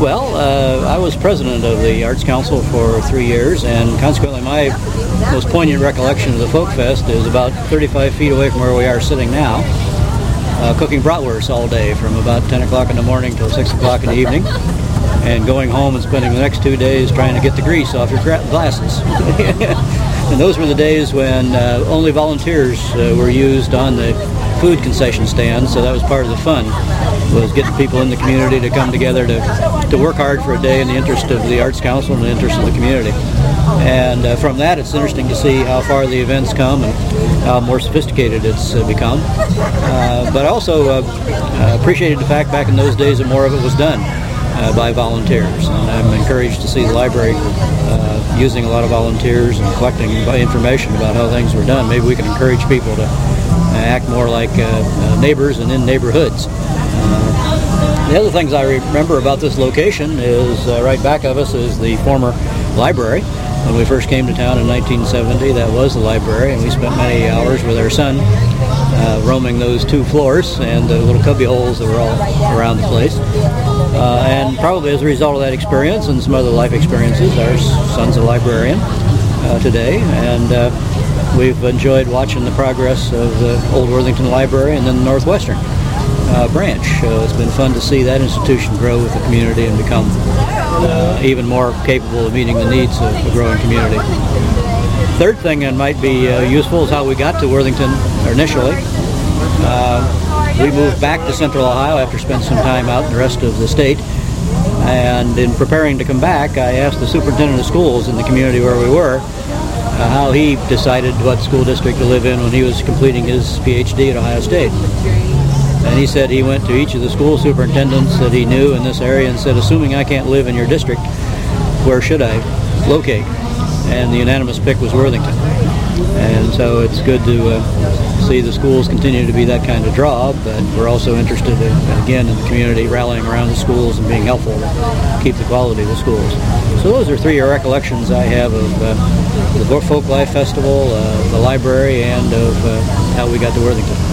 Well, I was president of the Arts Council for 3 years, and consequently my most poignant recollection of the Folk Fest is about 35 feet away from where we are sitting now, cooking bratwurst all day from about 10 o'clock in the morning till 6 o'clock in the evening, and going home and spending the next 2 days trying to get the grease off your glasses. And those were the days when only volunteers were used on the food concession stand, so that was part of the fun, was getting people in the community to come together to work hard for a day in the interest of the Arts Council and the interest of the community. And from that, it's interesting to see how far the events come and how more sophisticated it's become. But I also appreciated the fact back in those days that more of it was done by volunteers. And I'm encouraged to see the library using a lot of volunteers and collecting information about how things were done. Maybe we can encourage people to act more like neighbors and in neighborhoods. The other things I remember about this location is right back of us is the former library. When we first came to town in 1970, that was the library, and we spent many hours with our son roaming those 2 floors and the little cubby holes that were all around the place. And probably as a result of that experience and some other life experiences, our son's a librarian today, and we've enjoyed watching the progress of the Old Worthington Library and then the Northwestern branch. It's been fun to see that institution grow with the community and become even more capable of meeting the needs of a growing community. Third thing that might be useful is how we got to Worthington initially. We moved back to Central Ohio after spending some time out in the rest of the state. And in preparing to come back, I asked the superintendent of schools in the community where we were how he decided what school district to live in when he was completing his PhD at Ohio State. And he said he went to each of the school superintendents that he knew in this area and said, assuming I can't live in your district, where should I locate? And the unanimous pick was Worthington. And so it's good to see the schools continue to be that kind of draw, but we're also interested again in the community rallying around the schools and being helpful to keep the quality of the schools. So those are 3 recollections I have of the Folk Life Festival, the library, and of how we got to Worthington.